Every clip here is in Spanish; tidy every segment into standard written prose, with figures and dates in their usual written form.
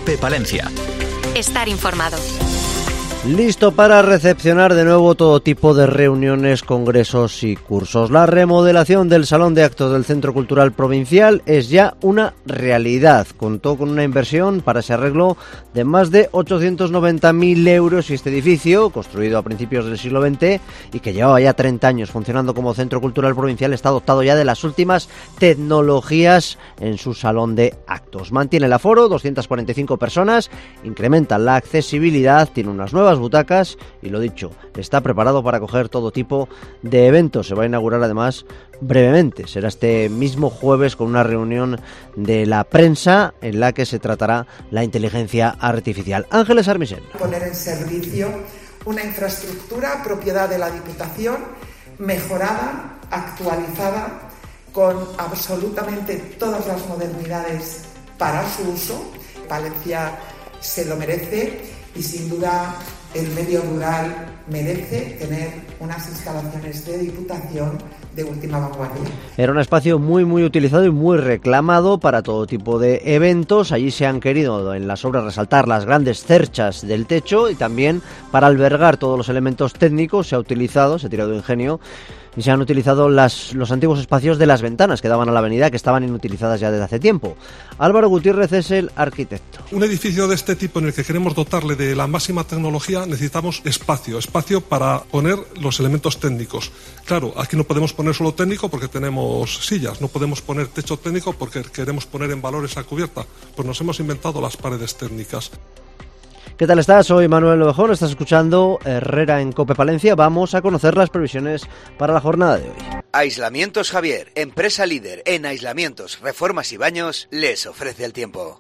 COPE Palencia. Estar informado. Listo para recepcionar de nuevo todo tipo de reuniones, congresos y cursos. La remodelación del Salón de Actos del Centro Cultural Provincial es ya una realidad. Contó con una inversión para ese arreglo de más de 890.000 euros y este edificio, construido a principios del siglo XX y que llevaba ya 30 años funcionando como Centro Cultural Provincial, está dotado ya de las últimas tecnologías en su Salón de Actos. Mantiene el aforo, 245 personas, incrementa la accesibilidad, tiene unas nuevas butacas y, lo dicho, está preparado para acoger todo tipo de eventos. Se va a inaugurar además brevemente, será este mismo jueves con una reunión de la prensa en la que se tratará la inteligencia artificial. Ángeles Armisen. Poner en servicio una infraestructura propiedad de la Diputación, mejorada, actualizada, con absolutamente todas las modernidades para su uso. Palencia se lo merece y sin duda el medio rural merece tener unas instalaciones de Diputación de última vanguardia. Era un espacio muy utilizado y muy reclamado para todo tipo de eventos. Allí se han querido en las obras resaltar las grandes cerchas del techo y también para albergar todos los elementos técnicos se ha tirado de ingenio y se han utilizado los antiguos espacios de las ventanas que daban a la avenida, que estaban inutilizadas ya desde hace tiempo. Álvaro Gutiérrez es el arquitecto. Un edificio de este tipo en el que queremos dotarle de la máxima tecnología necesitamos espacio para poner los elementos técnicos. Claro, aquí no podemos poner solo técnico porque tenemos sillas, no podemos poner techo técnico porque queremos poner en valor esa cubierta, pues nos hemos inventado las paredes técnicas. ¿Qué tal estás? Soy Manuel Ovejón, estás escuchando Herrera en COPE Palencia. Vamos a conocer las previsiones para la jornada de hoy. Aislamientos Javier, empresa líder en aislamientos, reformas y baños, les ofrece el tiempo.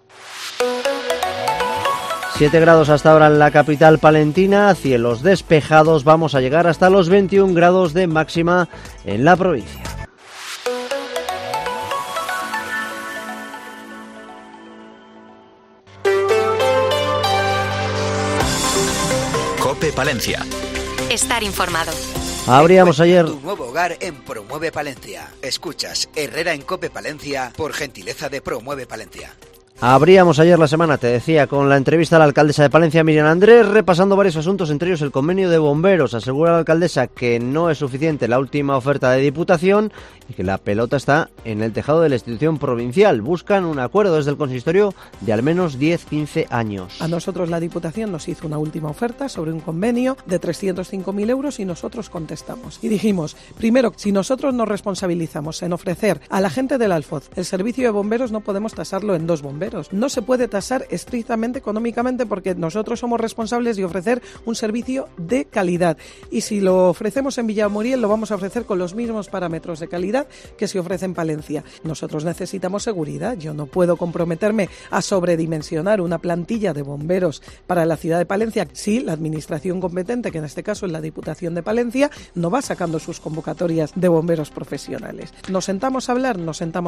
7 grados hasta ahora en la capital palentina, cielos despejados, vamos a llegar hasta los 21 grados de máxima en la provincia. COPE Palencia. Estar informado. Abríamos ayer tu nuevo hogar en Promueve Palencia. Escuchas Herrera en COPE Palencia por gentileza de Promueve Palencia. Abríamos ayer la semana, te decía, con la entrevista a la alcaldesa de Palencia, Miriam Andrés, repasando varios asuntos, entre ellos el convenio de bomberos. Asegura la alcaldesa que no es suficiente la última oferta de Diputación y que la pelota está en el tejado de la institución provincial. Buscan un acuerdo desde el consistorio de al menos 10-15 años. A nosotros la Diputación nos hizo una última oferta sobre un convenio de 305.000 euros y nosotros contestamos. Y dijimos, primero, si nosotros nos responsabilizamos en ofrecer a la gente del Alfoz el servicio de bomberos, no podemos tasarlo en 2 bomberos. No se puede tasar estrictamente económicamente porque nosotros somos responsables de ofrecer un servicio de calidad. Y si lo ofrecemos en Villamuriel, lo vamos a ofrecer con los mismos parámetros de calidad que se ofrece en Palencia. Nosotros necesitamos seguridad. Yo no puedo comprometerme a sobredimensionar una plantilla de bomberos para la ciudad de Palencia si la administración competente, que en este caso es la Diputación de Palencia, no va sacando sus convocatorias de bomberos profesionales. Nos sentamos a hablar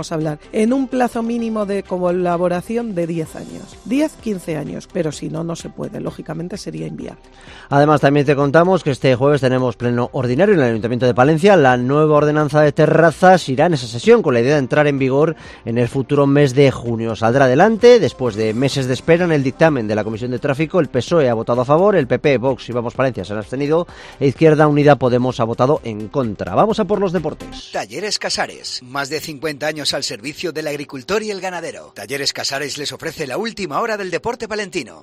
en un plazo mínimo de colaboración de 10 años, 10-15 años, pero si no se puede, lógicamente sería inviable. Además, también te contamos que este jueves tenemos pleno ordinario en el Ayuntamiento de Palencia. La nueva ordenanza de terrazas irá en esa sesión con la idea de entrar en vigor en el futuro mes de junio. Saldrá adelante después de meses de espera en el dictamen de la Comisión de Tráfico. El PSOE ha votado a favor, el PP, Vox y Vamos Palencia se han abstenido e Izquierda Unida Podemos ha votado en contra. Vamos a por los deportes. Talleres Casares, más de 50 años al servicio del agricultor y el ganadero. Talleres Casares les ofrece la última hora del deporte palentino.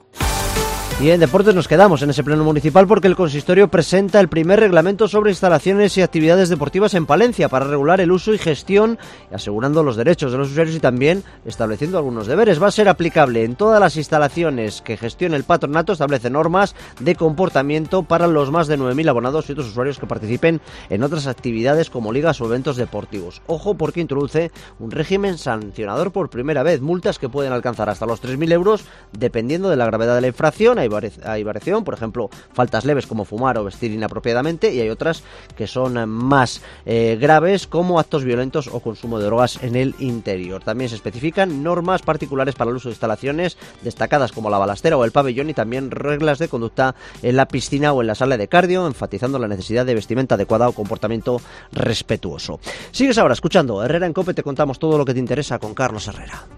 Y en deportes nos quedamos en ese pleno municipal porque el consistorio presenta el primer reglamento sobre instalaciones y actividades deportivas en Palencia para regular el uso y gestión, asegurando los derechos de los usuarios y también estableciendo algunos deberes. Va a ser aplicable en todas las instalaciones que gestione el patronato, establece normas de comportamiento para los más de 9.000 abonados y otros usuarios que participen en otras actividades como ligas o eventos deportivos. Ojo porque introduce un régimen sancionador por primera vez, multas que pueden alcanzar hasta los 3.000 euros dependiendo de la gravedad de la infracción. Hay variación, por ejemplo, faltas leves como fumar o vestir inapropiadamente y hay otras que son más graves como actos violentos o consumo de drogas en el interior. También se especifican normas particulares para el uso de instalaciones destacadas como la balastera o el pabellón y también reglas de conducta en la piscina o en la sala de cardio, enfatizando la necesidad de vestimenta adecuada o comportamiento respetuoso. Sigues ahora escuchando Herrera en COPE, te contamos todo lo que te interesa con Carlos Herrera.